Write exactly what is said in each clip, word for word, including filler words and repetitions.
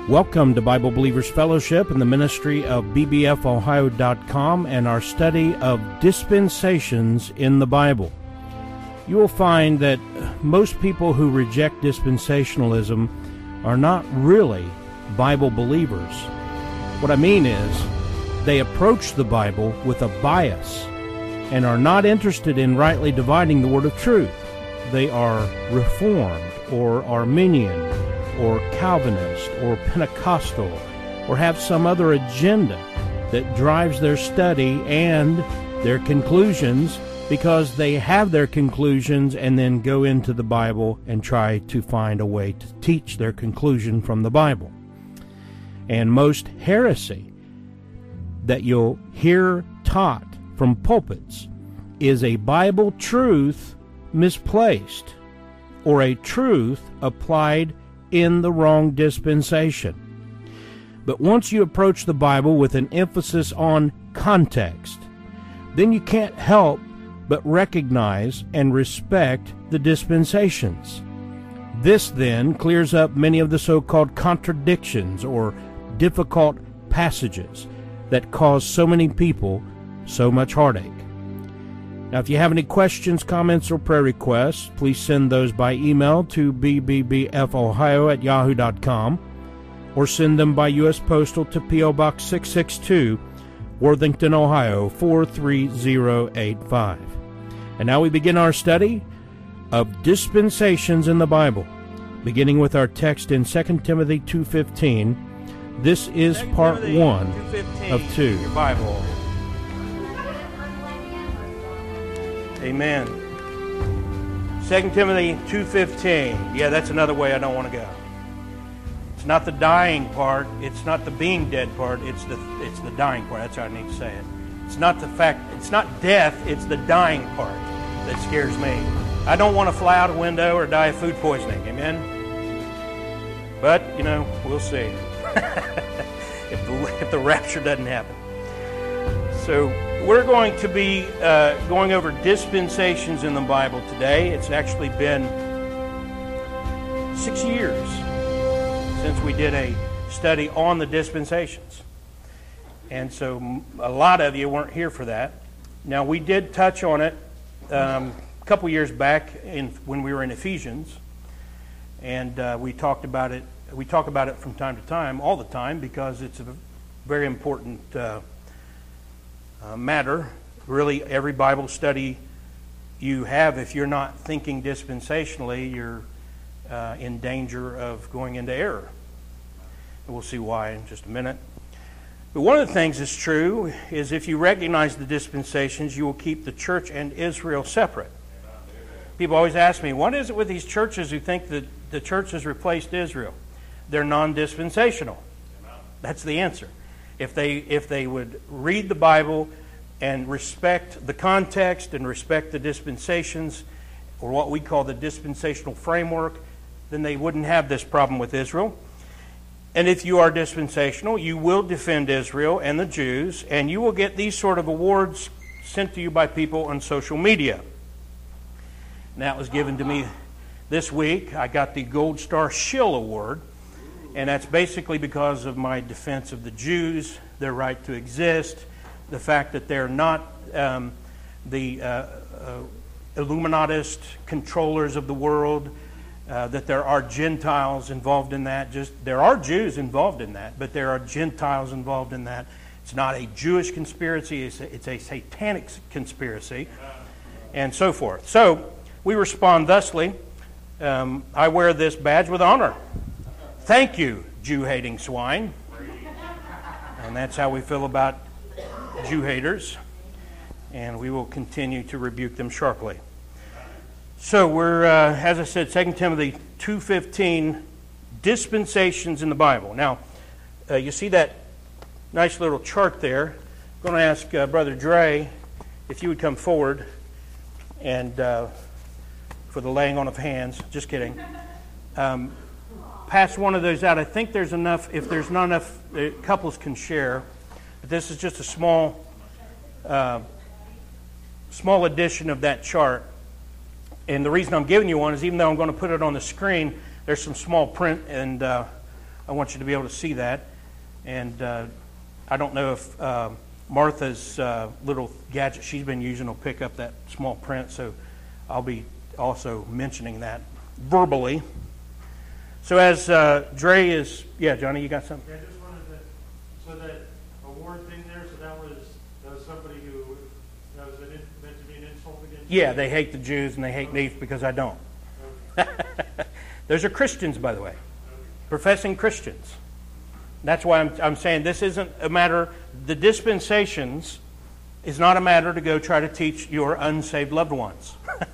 Welcome to Bible Believers Fellowship and the ministry of B B F Ohio dot com and our study of dispensations in the Bible. You will find that most people who reject dispensationalism are not really Bible believers. What I mean is, they approach the Bible with a bias and are not interested in rightly dividing the word of truth. They are Reformed or Arminian or Calvinist or Pentecostal, or have some other agenda that drives their study and their conclusions, because they have their conclusions and then go into the Bible and try to find a way to teach their conclusion from the Bible. And most heresy that you'll hear taught from pulpits is a Bible truth misplaced, or a truth applied in the wrong dispensation. But once you approach the Bible with an emphasis on context, then you can't help but recognize and respect the dispensations. This then clears up many of the so-called contradictions or difficult passages that cause so many people so much heartache. Now, if you have any questions, comments, or prayer requests, please send those by email to b b b f ohio at yahoo dot com or send them by U S Postal to P O Box six six two, Worthington, Ohio four three zero eight five. And now we begin our study of dispensations in the Bible, beginning with our text in Second Timothy two fifteen. This is part one of two. Your Bible. Amen. Second Timothy two fifteen. Yeah, that's another way I don't want to go. It's not the dying part. It's not the being dead part. It's the it's the dying part. That's how I need to say it. It's not the fact. It's not death. It's the dying part that scares me. I don't want to fly out a window or die of food poisoning. Amen. But you know, we'll see. if the if the rapture doesn't happen. So we're going to be uh, going over dispensations in the Bible today. It's actually been six years since we did a study on the dispensations. And so a lot of you weren't here for that. Now, we did touch on it um, a couple years back in, when we were in Ephesians. And uh, we talked about it. We talk about it from time to time, all the time, because it's a very important uh Uh, matter. Really, every Bible study you have, if you're not thinking dispensationally, you're uh, in danger of going into error. And we'll see why in just a minute. But one of the things that's true is if you recognize the dispensations, you will keep the church and Israel separate. People always ask me, what is it with these churches who think that the church has replaced Israel? They're non-dispensational. That's the answer. If they if they would read the Bible and respect the context and respect the dispensations, or what we call the dispensational framework, then they wouldn't have this problem with Israel. And if you are dispensational, you will defend Israel and the Jews, and you will get these sort of awards sent to you by people on social media. And that was given to me this week. I got the Gold Star Shill Award. And that's basically because of my defense of the Jews, their right to exist, the fact that they're not um, the uh, uh, Illuminatist controllers of the world, uh, that there are Gentiles involved in that. Just there are Jews involved in that, but there are Gentiles involved in that. It's not a Jewish conspiracy, it's a, it's a satanic conspiracy, and so forth. So we respond thusly. Um, I wear this badge with honor. Thank you, Jew-hating swine. And that's how we feel about Jew-haters. And we will continue to rebuke them sharply. So we're, uh, as I said, Second Timothy two fifteen, dispensations in the Bible. Now, uh, you see that nice little chart there. I'm going to ask uh, Brother Dre if you would come forward and uh, for the laying on of hands. Just kidding. Um, pass one of those out. I think there's enough. If there's not enough, uh, couples can share. But this is just a small, uh, small edition of that chart. And the reason I'm giving you one is even though I'm going to put it on the screen, there's some small print, and uh, I want you to be able to see that. And uh, I don't know if uh, Martha's uh, little gadget she's been using will pick up that small print, so I'll be also mentioning that verbally. So as uh, Dre is, yeah, Johnny, you got something? Yeah, I just wanted to, so that award thing there, so that was that was somebody who, that was an, meant to be an insult against Yeah, you? they hate the Jews and they hate me because I don't. Okay. Those are Christians, by the way. Okay. Professing Christians. That's why I'm, I'm saying this isn't a matter, the dispensations is not a matter to go try to teach your unsaved loved ones.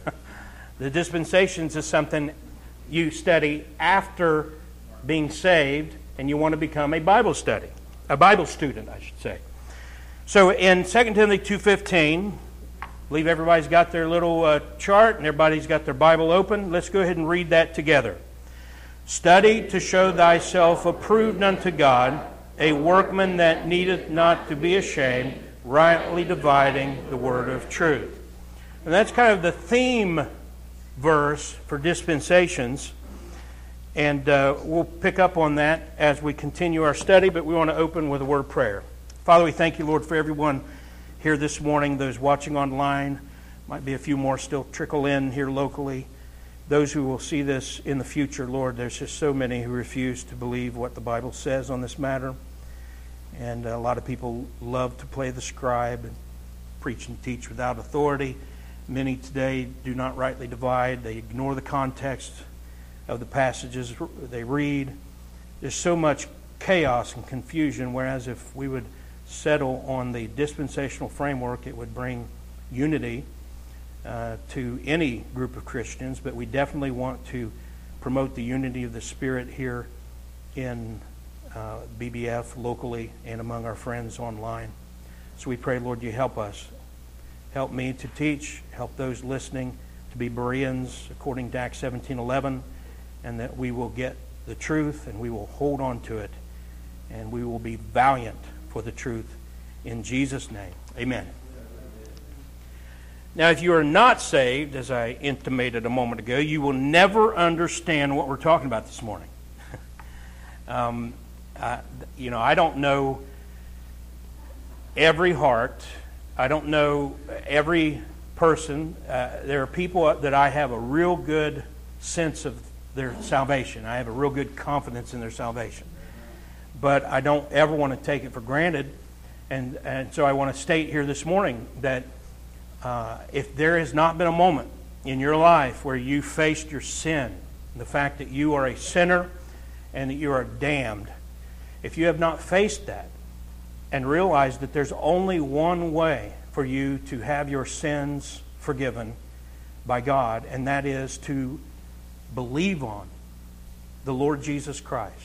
The dispensations is something you study after being saved, and you want to become a Bible study, a Bible student, I should say. So in Second Timothy two fifteen, I believe everybody's got their little uh, chart and everybody's got their Bible open. Let's go ahead and read that together. Study to show thyself approved unto God, a workman that needeth not to be ashamed, rightly dividing the word of truth. And that's kind of the theme verse for dispensations, and uh, we'll pick up on that as we continue our study, but we want to open with a word of prayer. Father, we thank you, Lord, for everyone here this morning, those watching online, might be a few more still trickle in here locally, those who will see this in the future. Lord, there's just so many who refuse to believe what the Bible says on this matter, and a lot of people love to play the scribe and preach and teach without authority. Many today do not rightly divide. They ignore the context of the passages they read. There's so much chaos and confusion, whereas if we would settle on the dispensational framework, it would bring unity uh, to any group of Christians. But we definitely want to promote the unity of the Spirit here in uh, B B F locally and among our friends online. So we pray, Lord, you help us. Help me to teach. Help those listening to be Bereans according to Acts seventeen eleven, and that we will get the truth and we will hold on to it, and we will be valiant for the truth in Jesus' name. Amen. Now, if you are not saved, as I intimated a moment ago, you will never understand what we're talking about this morning. um, I, you know, I don't know every heart. I don't know every person. Uh, there are people that I have a real good sense of their salvation. I have a real good confidence in their salvation. But I don't ever want to take it for granted. And, and so I want to state here this morning that uh, if there has not been a moment in your life where you faced your sin, the fact that you are a sinner and that you are damned, if you have not faced that, and realize that there's only one way for you to have your sins forgiven by God, and that is to believe on the Lord Jesus Christ.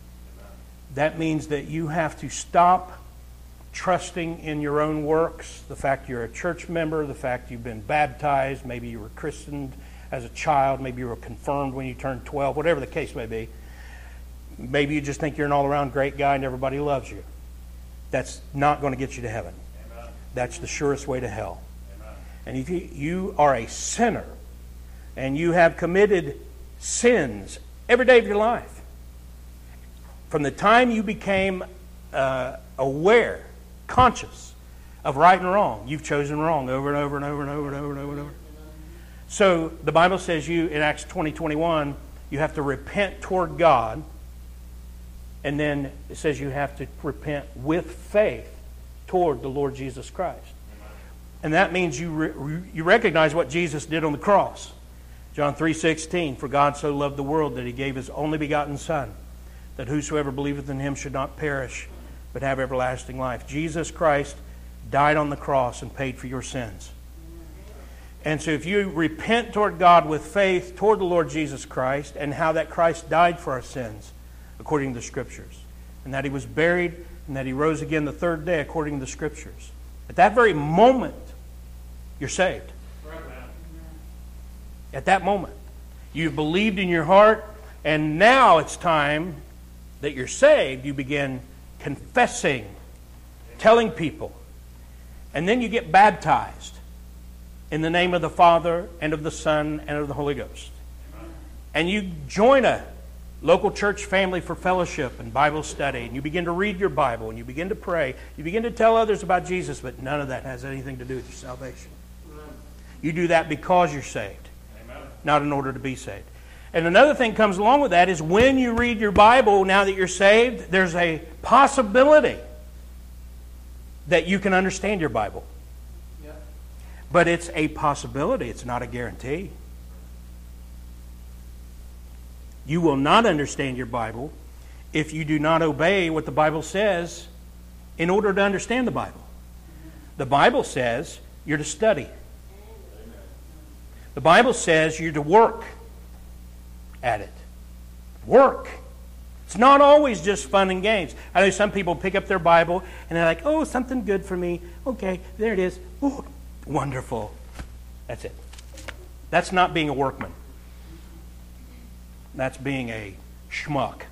That means that you have to stop trusting in your own works, the fact you're a church member, the fact you've been baptized, maybe you were christened as a child, maybe you were confirmed when you turned twelve, whatever the case may be. Maybe you just think you're an all-around great guy and everybody loves you. That's not going to get you to heaven. Amen. That's the surest way to hell. Amen. And if you, you are a sinner and you have committed sins every day of your life, from the time you became uh, aware, conscious of right and wrong, you've chosen wrong over and over and over and over and over and over and over. So the Bible says you, in Acts twenty twenty-one, you have to repent toward God. And then it says you have to repent with faith toward the Lord Jesus Christ. And that means you re- you recognize what Jesus did on the cross. John three sixteen, for God so loved the world that he gave his only begotten Son, that whosoever believeth in him should not perish, but have everlasting life. Jesus Christ died on the cross and paid for your sins. And so if you repent toward God with faith toward the Lord Jesus Christ, and how that Christ died for our sins, according to the Scriptures, and that he was buried, and that he rose again the third day, according to the Scriptures, at that very moment, you're saved. At that moment. You've believed in your heart, and now it's time that you're saved. You begin confessing, telling people, and then you get baptized in the name of the Father, and of the Son, and of the Holy Ghost. And you join a local church family for fellowship and Bible study, and you begin to read your Bible, and you begin to pray, you begin to tell others about Jesus, but none of that has anything to do with your salvation. You do that because you're saved, Amen. Not in order to be saved. And another thing comes along with that is when you read your Bible, now that you're saved, there's a possibility that you can understand your Bible. Yeah. But it's a possibility. It's not a guarantee. You will not understand your Bible if you do not obey what the Bible says in order to understand the Bible. The Bible says you're to study. The Bible says you're to work at it. Work. It's not always just fun and games. I know some people pick up their Bible and they're like, oh, something good for me. Okay, there it is. Ooh, wonderful. That's it. That's not being a workman. That's being a schmuck.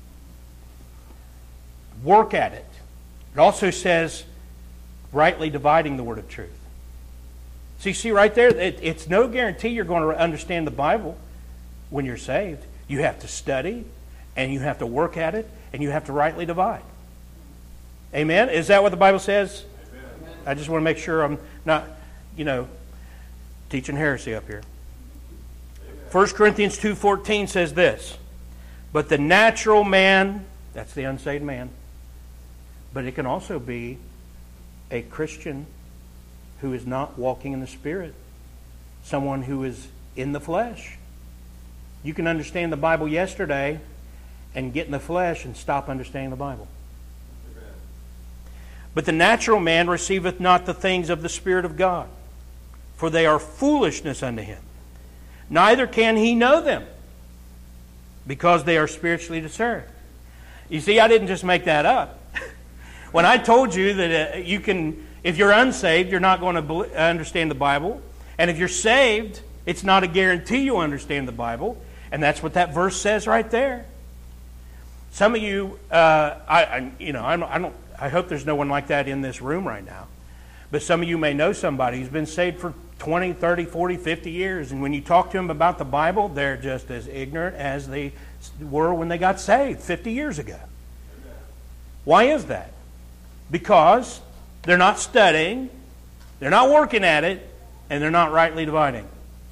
Work at it. It also says rightly dividing the word of truth. So you see right there, it, it's no guarantee you're going to understand the Bible when you're saved. You have to study, and you have to work at it, and you have to rightly divide. Amen? Is that what the Bible says? Amen. I just want to make sure I'm not, you know, teaching heresy up here. First Corinthians two fourteen says this, but the natural man, that's the unsaved man, but it can also be a Christian who is not walking in the Spirit, someone who is in the flesh. You can understand the Bible yesterday and get in the flesh and stop understanding the Bible. Amen. But the natural man receiveth not the things of the Spirit of God, for they are foolishness unto him. Neither can he know them, because they are spiritually discerned. You see, I didn't just make that up. When I told you that uh, you can, if you're unsaved, you're not going to understand the Bible. And if you're saved, it's not a guarantee you'll understand the Bible. And that's what that verse says right there. Some of you, uh, I, I, you know, I don't, I don't, I hope there's no one like that in this room right now. But some of you may know somebody who's been saved for twenty, thirty, forty, fifty years. And when you talk to them about the Bible, they're just as ignorant as they were when they got saved fifty years ago. Why is that? Because they're not studying, they're not working at it, and they're not rightly dividing.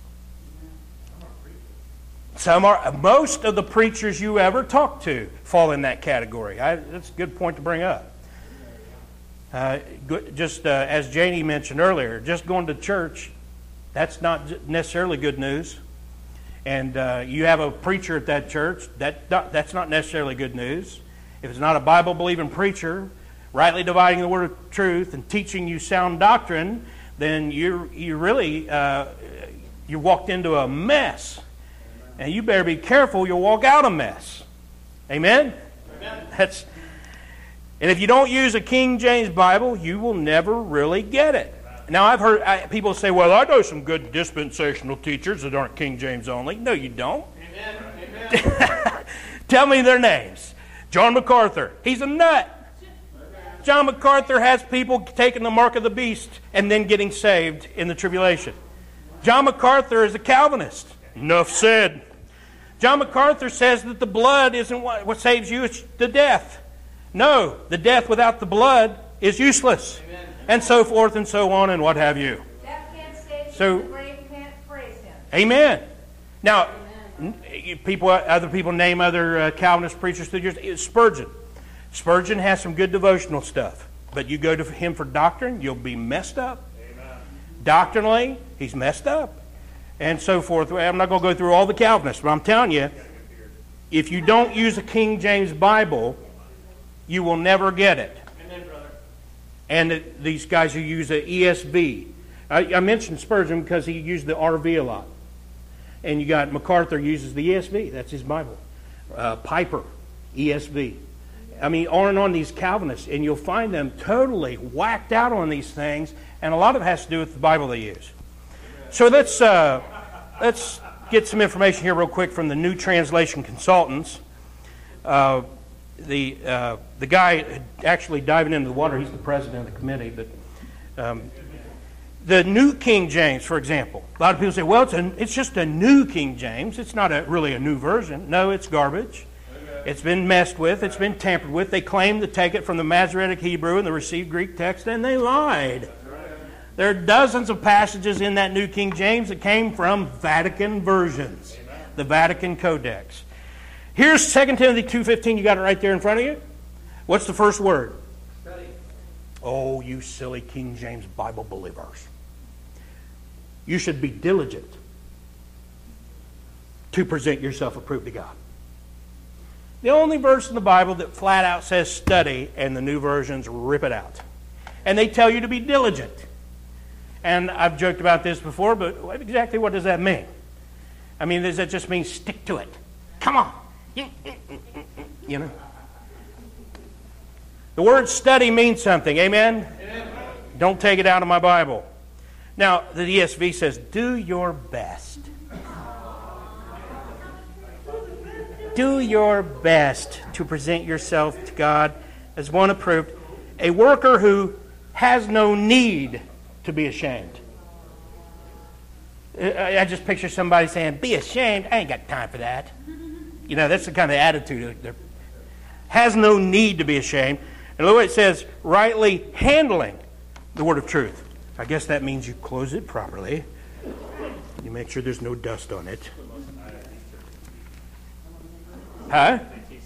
Some are. Most of the preachers you ever talk to fall in that category. I, that's a good point to bring up. Uh, just uh, as Janie mentioned earlier, just going to church, that's not necessarily good news. And uh, you have a preacher at that church, that that's not necessarily good news. If it's not a Bible-believing preacher, rightly dividing the word of truth and teaching you sound doctrine, then you you really uh, you walked into a mess. And you better be careful, you'll walk out a mess. Amen? Amen. That's, and if you don't use a King James Bible, you will never really get it. Now, I've heard I, people say, well, I know some good dispensational teachers that aren't King James only. No, you don't. Amen. Amen. Tell me their names. John MacArthur. He's a nut. John MacArthur has people taking the mark of the beast and then getting saved in the tribulation. John MacArthur is a Calvinist. Enough said. John MacArthur says that the blood isn't what, what saves you, it's the death. No, the death without the blood is useless. Amen. And so forth and so on and what have you. Death can't save you, so, the grave can't praise him. Amen. Now, amen. people, other people name other uh, Calvinist preachers through the years. Spurgeon. Spurgeon has some good devotional stuff. But you go to him for doctrine, you'll be messed up. Amen. Doctrinally, he's messed up. And so forth. I'm not going to go through all the Calvinists, but I'm telling you, if you don't use a King James Bible, you will never get it. Amen, brother. And it, these guys who use the E S V. I, I mentioned Spurgeon because he used the R V a lot. And you got MacArthur uses the E S V. That's his Bible. Uh, Piper, E S V. I mean, on and on these Calvinists. And you'll find them totally whacked out on these things. And a lot of it has to do with the Bible they use. So let's uh, let's get some information here real quick from the New Translation Consultants. Uh, the uh, the guy actually diving into the water, he's the president of the committee. But um, the New King James, for example, a lot of people say, well, it's, a, it's just a new King James. It's not a, really a new version. No, it's garbage. It's been messed with. It's been tampered with. They claim to take it from the Masoretic Hebrew and the received Greek text, and they lied. There are dozens of passages in that New King James that came from Vatican versions, the Vatican Codex. Here's Second Timothy two fifteen. You got it right there in front of you. What's the first word? Study. Oh, you silly King James Bible believers. You should be diligent to present yourself approved to God. The only verse in the Bible that flat out says study, and the new versions rip it out. And they tell you to be diligent. And I've joked about this before, but exactly what does that mean? I mean, does that just mean stick to it? Come on. You know? The word study means something. Amen? Amen? Don't take it out of my Bible. Now, the E S V says, do your best. Do your best to present yourself to God as one approved, a worker who has no need to be ashamed. I just picture somebody saying, be ashamed. I ain't got time for that. You know, that's the kind of attitude. There has no need to be ashamed. And look what it says, rightly handling the word of truth. I guess that means you close it properly. You make sure there's no dust on it. Huh?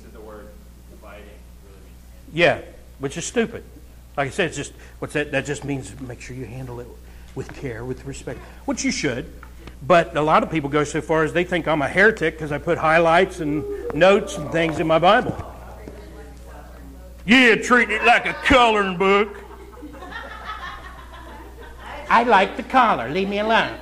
Yeah, which is stupid. Like I said, it's just what's that? That just means make sure you handle it with care, with respect, which you should. But a lot of people go so far as they think I'm a heretic because I put highlights and notes and things in my Bible. Yeah, treat it like a coloring book. I like the collar. Leave me alone.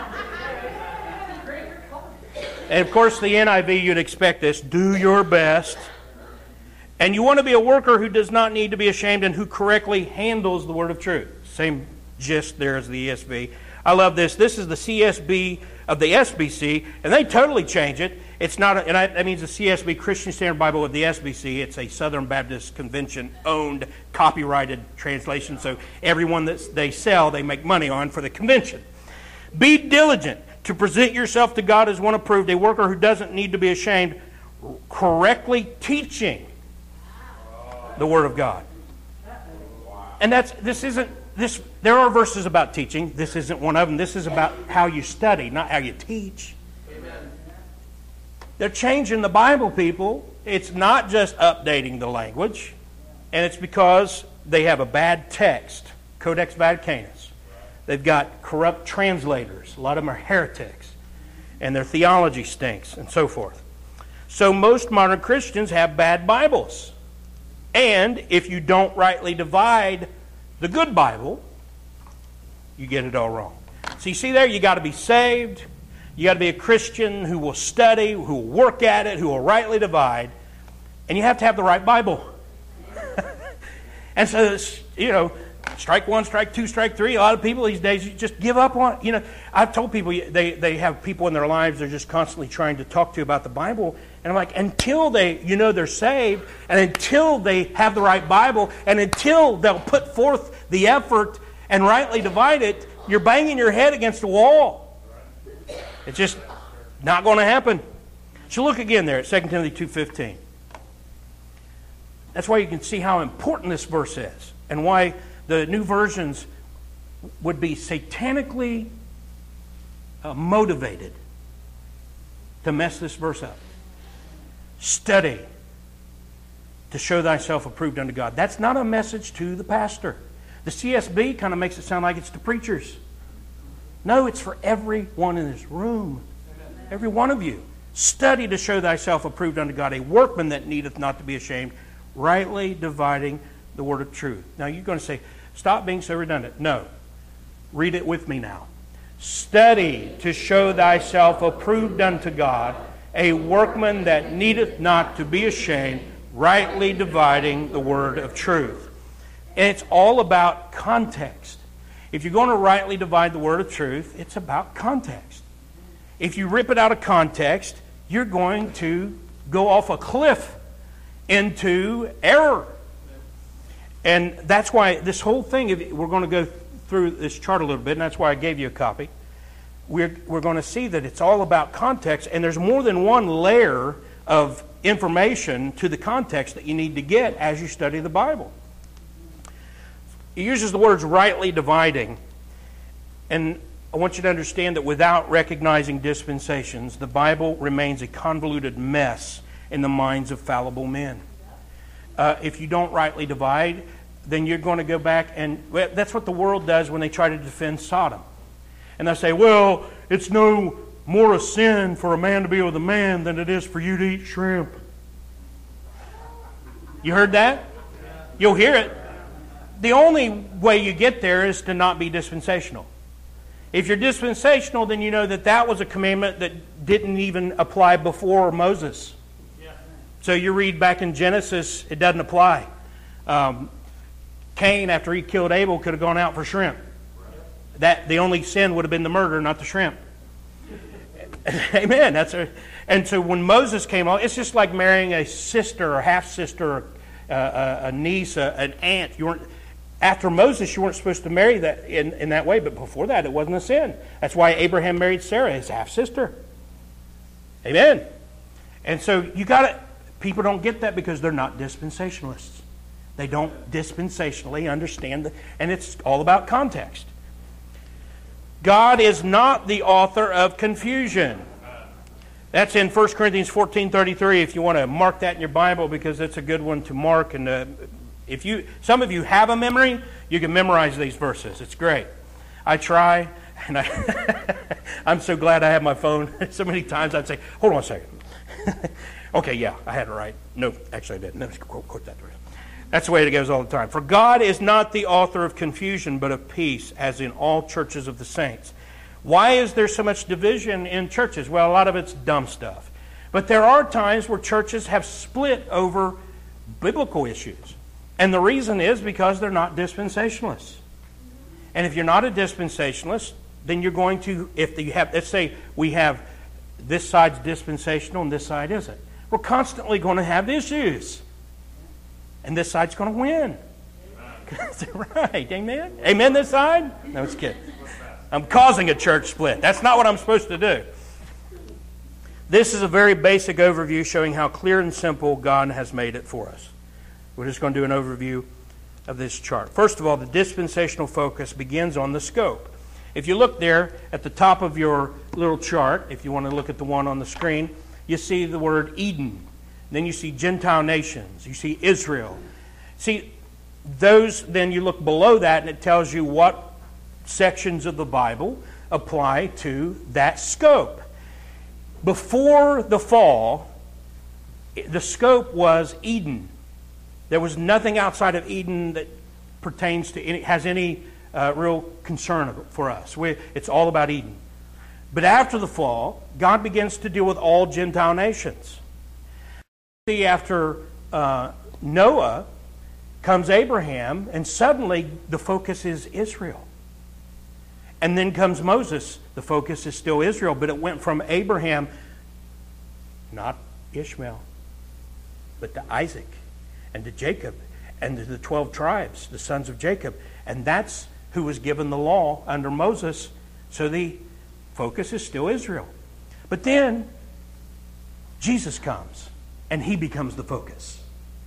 And of course, the N I V, you'd expect this. Do your best. And you want to be a worker who does not need to be ashamed and who correctly handles the word of truth. Same gist there as the E S V. I love this. This is the C S B of the S B C, and they totally change it. It's not, a, and I, that means the C S B, Christian Standard Bible of the S B C. It's a Southern Baptist Convention-owned, copyrighted translation. So everyone that they sell, they make money on for the convention. Be diligent to present yourself to God as one approved, a worker who doesn't need to be ashamed, correctly teaching the Word of God. And that's this isn't this. There are verses about teaching. This isn't one of them. This is about how you study, not how you teach. Amen. They're changing the Bible, people. It's not just updating the language, and it's because they have a bad text, Codex Vaticanus. They've got corrupt translators. A lot of them are heretics, and their theology stinks, and so forth. So most modern Christians have bad Bibles. And if you don't rightly divide the good Bible, you get it all wrong. So you see there, you got to be saved. You got to be a Christian who will study, who will work at it, who will rightly divide. And you have to have the right Bible. And so, you know, strike one, strike two, strike three. A lot of people these days, you just give up on, you know. I've told people, they, they have people in their lives they're just constantly trying to talk to about the Bible. And I'm like, until they, you know, they're saved, and until they have the right Bible, and until they'll put forth the effort and rightly divide it, you're banging your head against the wall. It's just not going to happen. So look again there at Second Timothy two fifteen. That's why you can see how important this verse is, and why the new versions would be satanically uh, motivated to mess this verse up. Study to show thyself approved unto God. That's not a message to the pastor. The C S B kind of makes it sound like it's to preachers. No, it's for everyone in this room. Every one of you. Study to show thyself approved unto God, a workman that needeth not to be ashamed, rightly dividing the word of truth. Now you're going to say, stop being so redundant. No. Read it with me now. Study to show thyself approved unto God, a workman that needeth not to be ashamed, rightly dividing the word of truth. And it's all about context. If you're going to rightly divide the word of truth, it's about context. If you rip it out of context, you're going to go off a cliff into error. And that's why this whole thing, we're going to go through this chart a little bit, and that's why I gave you a copy. We're, we're going to see that it's all about context, and there's more than one layer of information to the context that you need to get as you study the Bible. He uses the words rightly dividing. And I want you to understand that without recognizing dispensations, the Bible remains a convoluted mess in the minds of fallible men. Uh, if you don't rightly divide, then you're going to go back and... Well, that's what the world does when they try to defend Sodom. And they'll say, well, it's no more a sin for a man to be with a man than it is for you to eat shrimp. You heard that? You'll hear it. The only way you get there is to not be dispensational. If you're dispensational, then you know that that was a commandment that didn't even apply before Moses. So you read back in Genesis, it doesn't apply. Um, Cain, after he killed Abel, could have gone out for shrimp. That the only sin would have been the murder, not the shrimp. Amen. That's a, and so when Moses came along, it's just like marrying a sister or half sister, uh, a, a niece, a, an aunt. You weren't after Moses. You weren't supposed to marry that in, in that way, but before that, it wasn't a sin. That's why Abraham married Sarah, his half sister. Amen. And so you got to. People don't get that because they're not dispensationalists. They don't dispensationally understand, the, and it's all about context. God is not the author of confusion. That's in First Corinthians fourteen thirty-three. If you want to mark that in your Bible, because it's a good one to mark. And uh, if you, some of you have a memory, you can memorize these verses. It's great. I try, and I I'm so glad I have my phone. So many times I'd say, "Hold on a second." Okay, yeah, I had it right. No, actually I didn't. Let me quote, quote that. That's the way it goes all the time. For God is not the author of confusion, but of peace, as in all churches of the saints. Why is there so much division in churches? Well, a lot of it's dumb stuff. But there are times where churches have split over biblical issues. And the reason is because they're not dispensationalists. And if you're not a dispensationalist, then you're going to, if you have, let's say we have this side's dispensational and this side isn't. We're constantly going to have issues. And this side's going to win. Right, amen? Amen this side? No, it's kidding. I'm causing a church split. That's not what I'm supposed to do. This is a very basic overview showing how clear and simple God has made it for us. We're just going to do an overview of this chart. First of all, the dispensational focus begins on the scope. If you look there at the top of your little chart, if you want to look at the one on the screen, you see the word Eden. Then you see Gentile nations. You see Israel. See, those, then you look below that and it tells you what sections of the Bible apply to that scope. Before the fall, the scope was Eden. There was nothing outside of Eden that pertains to any, has any uh, real concern for us. We, it's all about Eden. But after the fall, God begins to deal with all Gentile nations. See, after uh, Noah comes Abraham, and suddenly the focus is Israel. And then comes Moses. The focus is still Israel, but it went from Abraham, not Ishmael, but to Isaac and to Jacob and to the twelve tribes, the sons of Jacob. And that's who was given the law under Moses. So the focus is still Israel. But then Jesus comes. And he becomes the focus.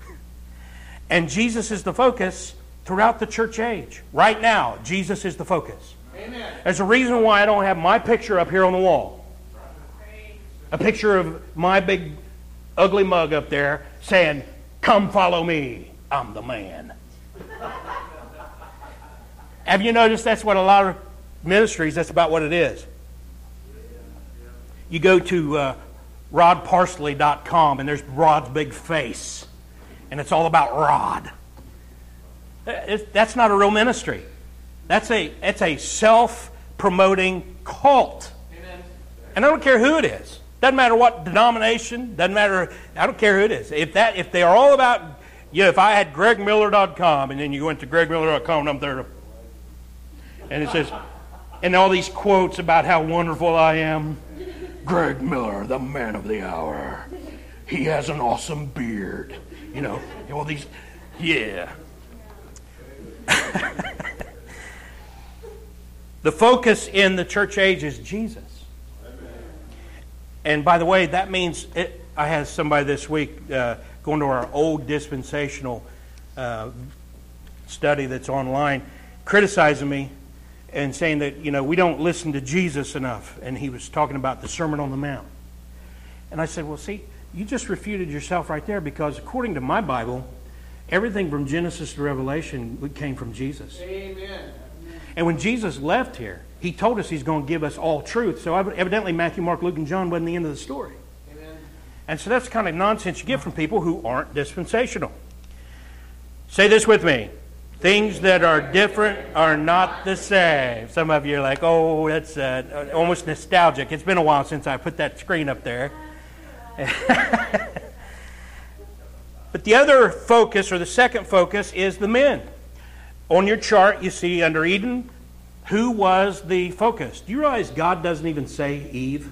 And Jesus is the focus throughout the church age. Right now, Jesus is the focus. Amen. There's a reason why I don't have my picture up here on the wall. A picture of my big ugly mug up there saying, "Come follow me, I'm the man." Have you noticed that's what a lot of ministries, that's about what it is? You go to Uh, rod parsley dot com, and there's Rod's big face. And it's all about Rod. It, that's not a real ministry. That's a, it's a self-promoting cult. Amen. And I don't care who it is. Doesn't matter what denomination. Doesn't matter. I don't care who it is. If that, if they are all about, you know, if I had greg miller dot com, and then you went to greg miller dot com, and I'm there, and it says, and all these quotes about how wonderful I am. Greg Miller, the man of the hour. He has an awesome beard. You know, all these, yeah. The focus in the church age is Jesus. And by the way, that means, it, I had somebody this week uh, going to our old dispensational uh, study that's online, criticizing me and saying that, you know, we don't listen to Jesus enough. And he was talking about the Sermon on the Mount. And I said, well, see, you just refuted yourself right there, because according to my Bible, everything from Genesis to Revelation came from Jesus. Amen. And when Jesus left here, he told us he's going to give us all truth. So evidently Matthew, Mark, Luke, and John wasn't the end of the story. Amen. And so that's the kind of nonsense you get from people who aren't dispensational. Say this with me. Things that are different are not the same. Some of you are like, oh, that's uh, almost nostalgic. It's been a while since I put that screen up there. But the other focus, or the second focus, is the men. On your chart, you see under Eden, who was the focus? Do you realize God doesn't even say Eve?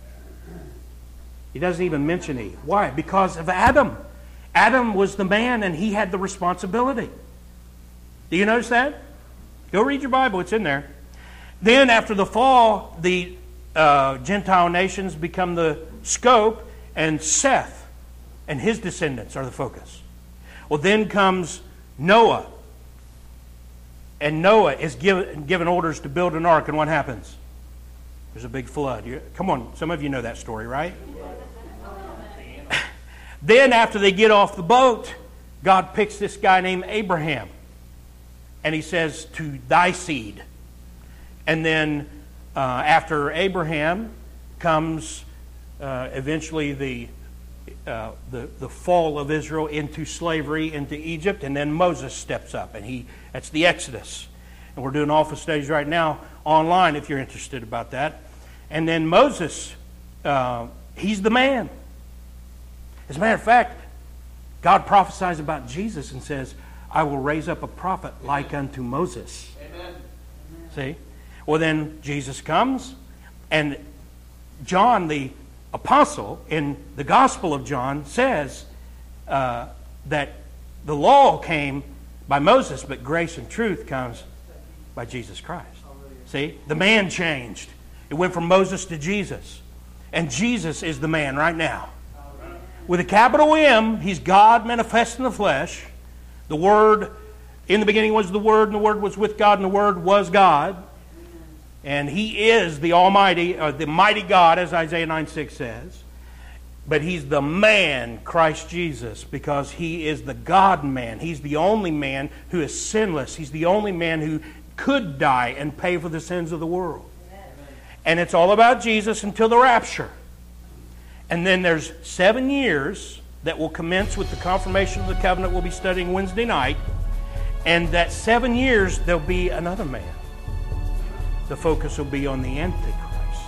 He doesn't even mention Eve. Why? Because of Adam. Adam was the man, and he had the responsibility. Do you notice that? Go read your Bible. It's in there. Then after the fall, the uh, Gentile nations become the scope, and Seth and his descendants are the focus. Well, then comes Noah. And Noah is given, given orders to build an ark, and what happens? There's a big flood. You, come on, some of you know that story, right? Then after they get off the boat, God picks this guy named Abraham. And he says, to thy seed. And then uh, after Abraham comes uh, eventually the, uh, the the fall of Israel into slavery, into Egypt. And then Moses steps up. And he that's the Exodus. And we're doing alpha studies right now online if you're interested about that. And then Moses, uh, he's the man. As a matter of fact, God prophesies about Jesus and says, I will raise up a prophet like unto Moses. Amen. See? Well, then Jesus comes, and John, the apostle, in the Gospel of John, says uh, that the law came by Moses, but grace and truth comes by Jesus Christ. See? The man changed. It went from Moses to Jesus. And Jesus is the man right now. With a capital M, he's God manifest in the flesh. The Word, in the beginning was the Word, and the Word was with God, and the Word was God. And He is the Almighty, or the mighty God, as Isaiah nine six says. But He's the man, Christ Jesus, because He is the God-man. He's the only man who is sinless. He's the only man who could die and pay for the sins of the world. Amen. And it's all about Jesus until the rapture. And then there's seven years that will commence with the confirmation of the covenant we'll be studying Wednesday night. And that seven years, there'll be another man. The focus will be on the Antichrist.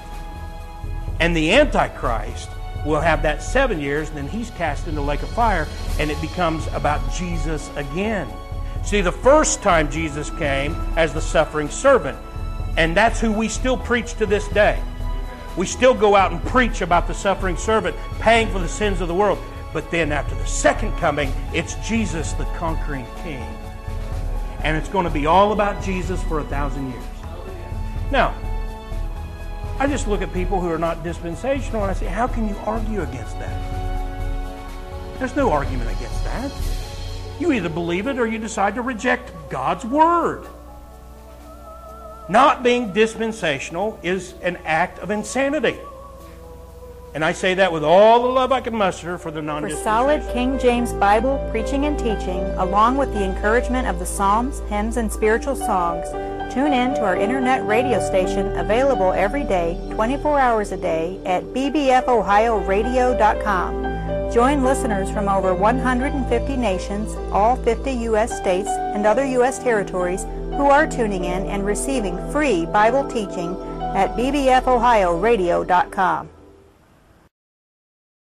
And the Antichrist will have that seven years, and then he's cast into the lake of fire, and it becomes about Jesus again. See, the first time Jesus came as the suffering servant, and that's who we still preach to this day. We still go out and preach about the suffering servant, paying for the sins of the world. But then after the second coming, it's Jesus, the conquering king. And it's going to be all about Jesus for a thousand years. Now, I just look at people who are not dispensational and I say, how can you argue against that? There's no argument against that. You either believe it or you decide to reject God's Word. Not being dispensational is an act of insanity. And I say that with all the love I can muster for the For non-dispensational. solid King James Bible preaching and teaching, along with the encouragement of the Psalms, hymns, and spiritual songs, tune in to our internet radio station, available every day, twenty-four hours a day, at b b f ohio radio dot com. Join listeners from over one hundred fifty nations, all fifty U S states, and other U S territories who are tuning in and receiving free Bible teaching at b b f ohio radio dot com.